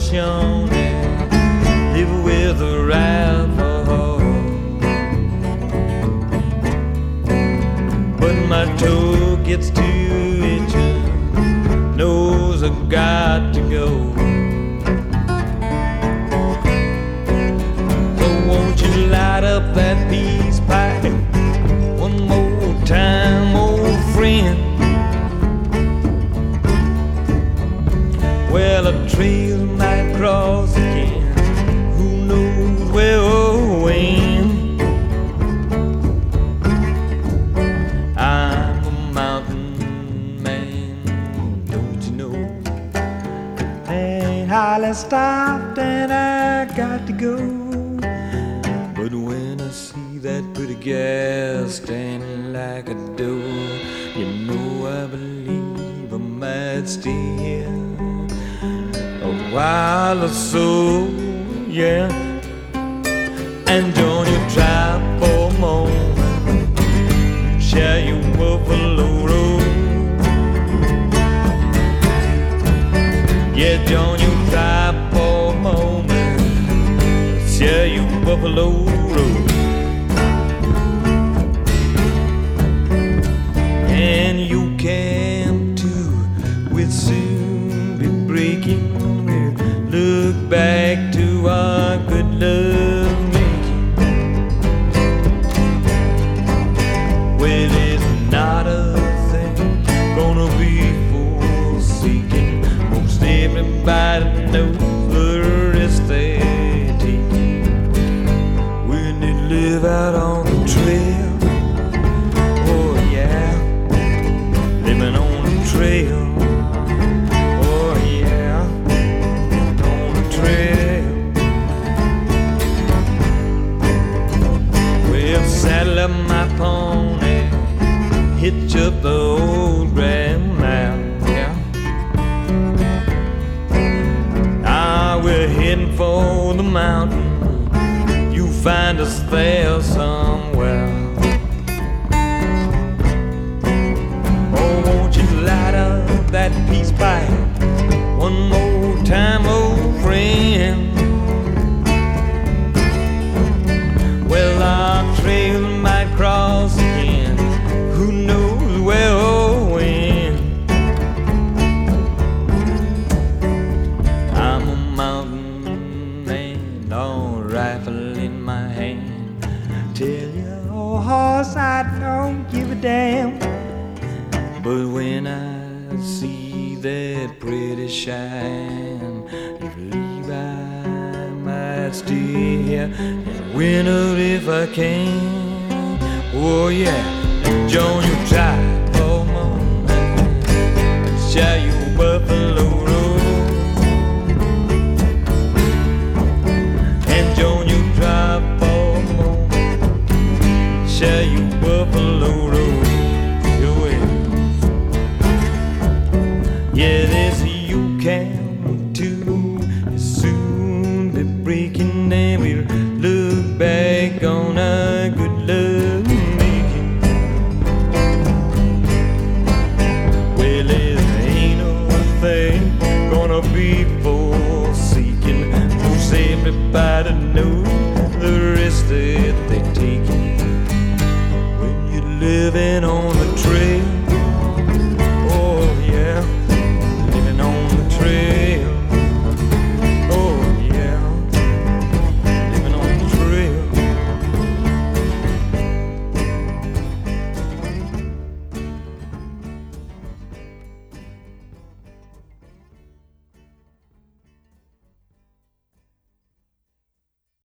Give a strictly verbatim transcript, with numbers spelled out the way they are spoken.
Shawnee, live with a rifle. But my toe gets too itchy, knows I got to go. So won't you light up that peace pipe one more time, old friend? Well, a trail might cross again, who knows where or when. I'm a mountain man, don't you know? Ain't hardly stopped and I got to go. But when I see that pretty gal standing like a door, you know I believe I might stay here a while or so, yeah. And don't you try for a moment, share your buffalo road. Yeah, don't you try for a moment, share your buffalo road. And you can too, we'll soon be breaking. Look back to our good love making. Well, it's not a thing gonna be forsaken. Most everybody knows the risk they're taking when they live out on the trail. Oh yeah, living on the trail. Saddle up my pony, hitch up the old Grand Mountain, yeah. Ah, we're heading for the mountain, you find us there somewhere. Oh, won't you light up that peace pipe one more time, old friend? Well, our trail might cross again, who knows where or when. I'm a mountain man, all rifle in my hand. Tell you, old horse, I don't give a damn. But when I see that pretty shine, if Levi might stay here and win her if I can. Oh yeah, Joan, you try for a moment, share your buffalo road. And Joan, you try for a moment, share your buffalo road. Your way. Yeah, this you can too. Soon be breaking and we'll look back on our good love making. Well, it ain't no thing gonna be forsaken, 'cause everybody knows